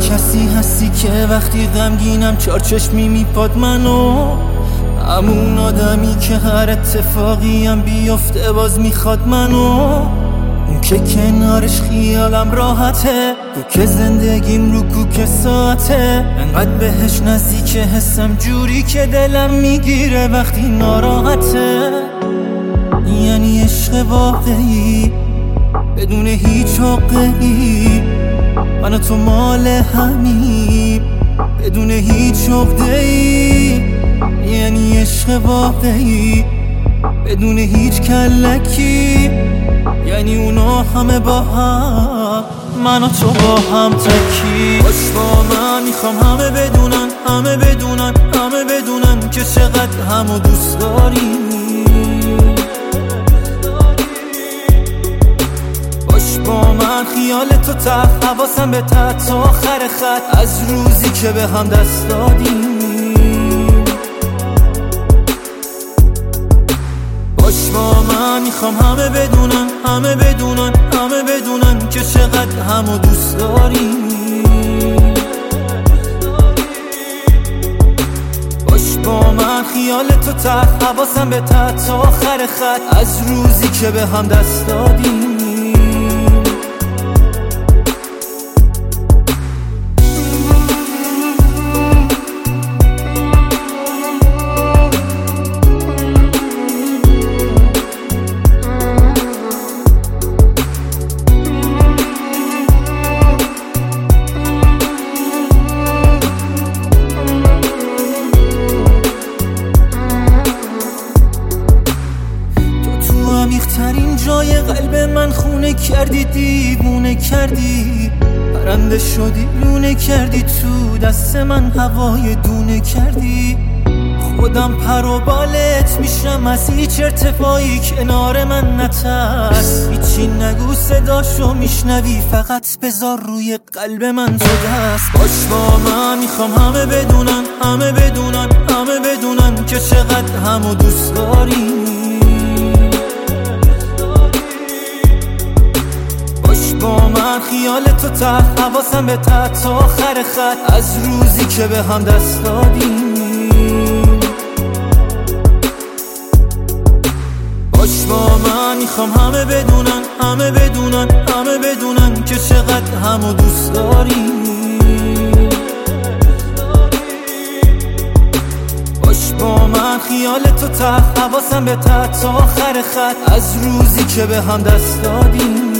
کسی هستی که وقتی غمگینم چارچشمی میپاد منو، همون آدمی که هر اتفاقیم بیفته باز میخواد منو، اون که کنارش خیالم راحته، تو که زندگیم رو کوک ساعته، انقدر بهش نزدیک حسم جوری که دلم میگیره وقتی ناراحته. یعنی عشق واقعی بدون هیچ عقده‌ای، من و تو مال همیم بدون هیچ عقده‌ای. یعنی عشق واقعی بدون هیچ کلکی، یعنی اونا همه با هم، من و تو با هم تکی. باش با من میخوام همه بدونن، همه بدونن، همه بدونن که چقدر همو دوست داریم. باش با من خیال تو ته، حواسم به ته تا آخر خط، از روزی که به هم دست دادیم. باش با من میخوام همه بدونن، همه بدونن، همه بدونن که چقدر همو دوست داریم. باش با من خیال تو ته، حواسم به ته تا آخر خط، از روزی که به هم دست دادیم. عمیق‌ترین جای قلب من خونه کردی، دیوونه کردی، پرنده شدی لونه کردی، تو دست من هوای دونه کردی. خودم پر و بالت میشم از هیچ ارتفاعی، کنار من نترس، هیچی نگو صداشو میشنوی، فقط بذار روی قلب من تو دست. باش با من میخوام همه بدونن، همه بدونن، همه بدونن که چقدر همو دوست داریم. با من خیال تو ته، حواسم به ته تا آخر خط، از روزی که به هم دست دادیم. باش با من میخوام همه بدونن، همه بدونن، همه بدونن که چقدر همو دوست داریم. باش با من خیال تو ته، حواسم به ته تا آخر خط، از روزی که به هم دست دادیم.